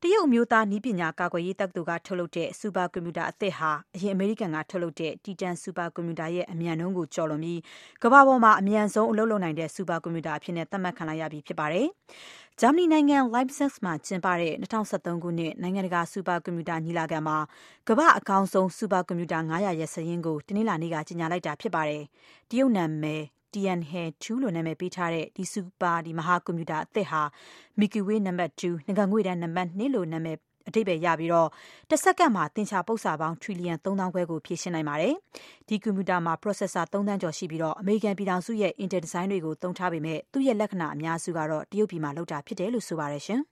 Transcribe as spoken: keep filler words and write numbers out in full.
တရုတ်အမျိုးသားနည်းပညာကာကွယ်ရေးတက္ကသိုလ်ကထုတ်လုပ်တဲ့စူပါကွန်ပျူတာအသစ်ဟာအရင်အမေရိကန်ကထုတ်လုပ်တဲ့တီတန်စူပါကွန်ပျူတာရဲ့အမြန်နှုန်းကိုကျော်လွန်ပြီးကမ္ဘာပေါ်မှာအမြန်ဆုံးအလုပ်လုပ်နိုင်တဲ့စူပါကွန်ပျူတာအဖြစ်သတ်မှတ်ခံလိုက်ရပြီဖြစ်ပါတယ်။ဂျာမနီနိုင်ငံ Leipzig မှာကျင်းပတဲ့၂၀၁၃ခုနှစ်နိုင်ငံတကာစူပါကွန်ပျူတာညီလာခံမှာကမ္ဘာ့အကောင်းဆုံးစူပါကွန်ပျူတာ၅၀၀ရဲ့စာရင်းကိုတနင်္လာနေ့ကကြေညာလိုက်တာဖြစ်ပါတယ်။တရုတ်နာမည်Tianhe ทู လို့နာမည်ပေးထားတဲ့ဒီစူပါဒီမဟာကွန်ပျူတာအသစ်ဟာ Milky Way နံပါတ်two နဂါငွေ့တန်းနံပါတ်twoလို့နာမည်အဓိပ္ပာယ်ရပြီးတော့တစ်စက္ကန့်မှာသင်္ချာပု္ပ္ပစာပေါင်းထရီလီယံသုံးသောင်းခွဲကိုဖြည့်ရှင်းနိုင်ပါတယ်။ဒီကွန်ပျူတာမှာ processor သုံးသန်းကျော်ရှိပြီးတော့အမေရိကန်ပြည်ထောင်စုရဲ့ Intel ဒီဇိုင်းတွေကိုသုံးထားပေမဲ့သူ့ရဲ့လက္ခဏာအများစုကတော့တရုတ်ပြည်မှာလုပ်တာဖြစ်တယ်လို့ဆိုပါတယ်ရှင်။